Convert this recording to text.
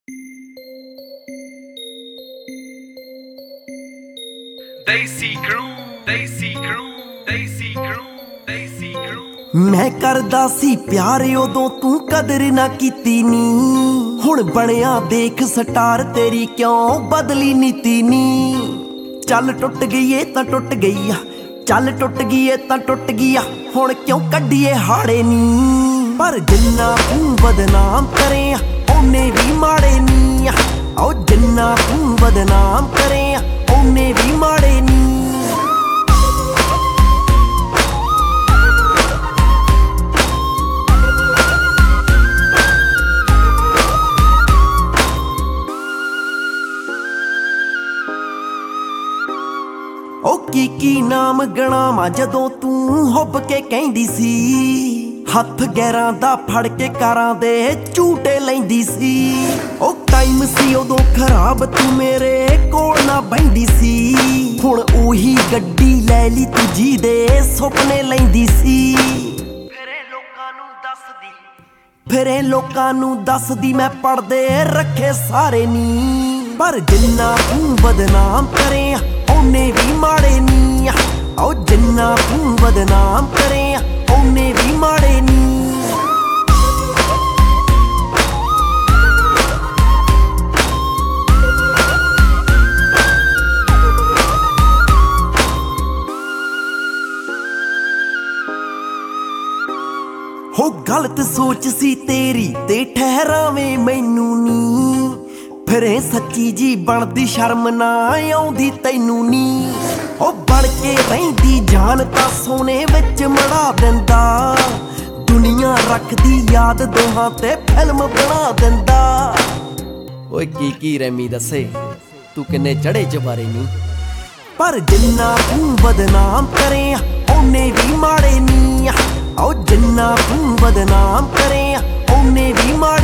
ਦੇਸੀ ਕਰੂ ਦੇਸੀ ਕਰੂ ਦੇਸੀ ਕਰੂ ਦੇਸੀ ਕਰੂ। ਮੈਂ ਕਰਦਾ ਸੀ ਪਿਆਰ ਉਦੋਂ ਤੂੰ ਕਦਰ ਨਾ ਕੀਤੀ ਨੀ, ਹੁਣ ਬਣਿਆ ਦੇਖ ਸਟਾਰ ਤੇਰੀ ਕਿਉਂ ਬਦਲੀ ਨੀਤੀ ਨੀ। ਚੱਲ ਟੁੱਟ ਗਈ ਏ ਤਾਂ ਟੁੱਟ ਗਈ ਆ, ਚੱਲ ਟੁੱਟ ਗਈ ਏ ਤਾਂ ਟੁੱਟ ਗਈ ਆ, ਹੁਣ ਕਿਉਂ ਕੱਢੀਏ ਹਾੜੇ ਨੀ। ਪਰ ਜਿੰਨਾ ਤੂੰ ਬਦਨਾਮ ਕਰੇ ਉਹਨੇ ਵੀ ਮਾੜੇ ਨੀ ਆ, ਓ ਜਿੰਨਾ ਤੂੰ ਬਦਨਾਮ ਕਰੇ ਉਹਨੇ ਵੀ ਮਾੜੇ ਨੀ। ਓ ਕੀ ਨਾਮ ਗਣਾਵਾਂ ਜਦੋਂ ਤੂੰ ਹੁੱਬ ਕੇ ਕਹਿੰਦੀ ਸੀ, ਹੱਥ ਗੈਰਾਂ ਦਾ ਫੜ ਕੇ ਕਾਰਾਂ ਦੇ ਝੂਟੇ ਲੈਂਦੀ ਸੀ। ਓ ਟਾਈਮ ਸੀ ਉਦੋਂ ਖਰਾਬ ਤੂੰ ਮੇਰੇ ਕੋਲ ਨਾ ਬੈਂਦੀ ਸੀ, ਹੁਣ ਉਹੀ ਗੱਡੀ ਲੈ ਲਈ ਤੂੰ ਜਿਹਦੇ ਸੁਪਨੇ ਲੈਂਦੀ ਸੀ। ਫਿਰੇ ਲੋਕਾਂ ਨੂੰ ਦੱਸਦੀ ਮੈਂ ਪੜਦੇ ਰੱਖੇ ਸਾਰੇ ਨੀ, ਪਰ ਜਿੰਨਾ ਤੂੰ ਬਦਨਾਮ ਕਰੇ ਉਹਨੇ ਵੀ ਮਾੜੇ ਨੀ ਆ, ਓ ਜਿੰਨਾ ਤੂੰ ਬਦਨਾਮ ਕਰੇ ਉਹਨੇ ਵੀ ਮਾੜੇ ਨੀ। ਹੋ ਗਲਤ ਸੋਚ ਸੀ ਤੇਰੀ ਤੇ ਠਹਿਰਾਵੇਂ ਮੈਨੂੰ ਨੀ, ਫਿਰੇ ਸੱਚੀ ਜੀ ਬਣਦੀ ਸ਼ਰਮ ਨਾ ਆਉਂਦੀ ਤੈਨੂੰ ਨੀ। ਉਹ ਬਣ ਕੇ ਰਹਿੰਦੀ ਜਾਨ ਤਾਂ ਸੋਨੇ ਵਿੱਚ ਮੜਾ ਦਿੰਦਾ, ਦੁਨੀਆ ਰੱਖਦੀ ਯਾਦ ਦੋਹਾਂ ਤੇ ਫਿਲਮ ਬਣਾ ਦਿੰਦਾ। ਓਏ ਕੀ ਰੈਮੀ ਦੱਸੇ ਤੂੰ ਕਿੰਨੇ ਚੜੇ ਚਬਾਰੇ ਨੀ, ਪਰ ਜਿੰਨਾ ਤੂੰ ਬਦਨਾਮ ਕਰੇ ਉਹਨੇ ਵੀ ਮਾੜੇ ਨੀ ਆ, ਓ ਜਿੰਨਾ ਤੂੰ ਬਦਨਾਮ ਕਰੇ ਉਹਨੇ ਵੀ ਮਾੜੇ